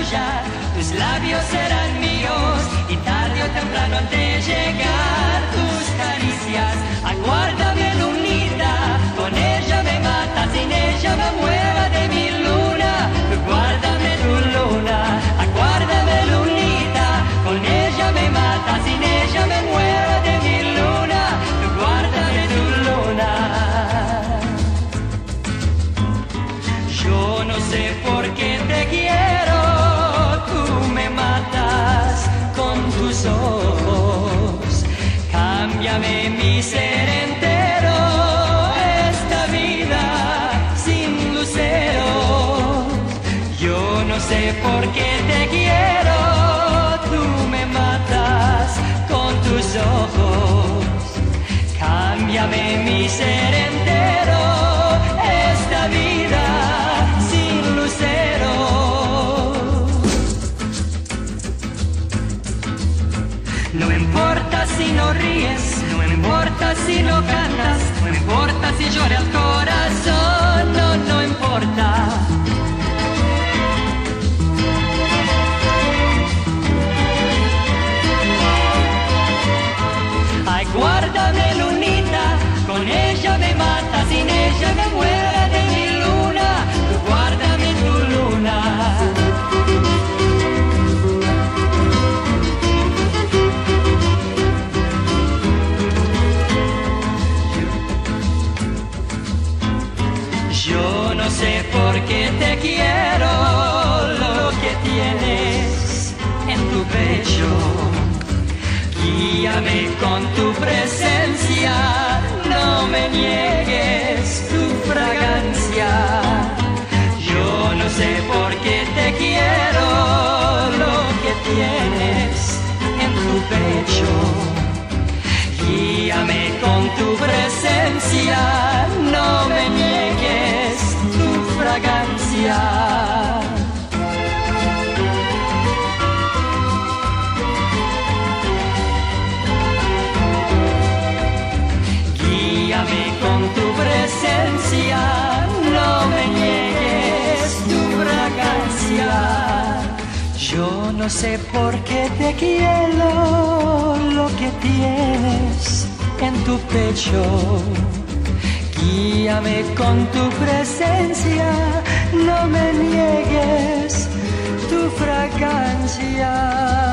playa, tus labios serán míos y tarde o temprano han de llegar tus caricias. Aguárdame, lunita, con ella me mata, sin ella me mueva de mi luna. Guárdame tu luna, aguárdame, lunita, con ella me mata, sin ella me mueva de mi luna. Guárdame tu luna. Yo no sé por qué te quiero, tú me matas con tus ojos. Cámbiame mi ser entero, esta vida sin luceros. Yo no sé por qué te quiero, tú me matas con tus ojos. Cámbiame mi ser entero, esta vida sin luceros. No me importa si no ríes, no me importa si no cantas, no me importa si llora el corazón, no, no importa. Ay, guárdame, lunita, con ella me mata, sin ella me muera de mi luna. Guárdame tu luna. Yo no sé por qué te quiero, lo que tienes en tu pecho. Guíame con tu presencia, no me niegues tu fragancia. Yo no sé por qué te quiero, lo que tienes en tu pecho. Guíame con tu presencia, no me niegues tu fragancia. Guíame con tu presencia, no me niegues tu fragancia. Yo no sé por qué te quiero, lo que tienes en tu pecho. Guíame con tu presencia, no me niegues tu fragancia.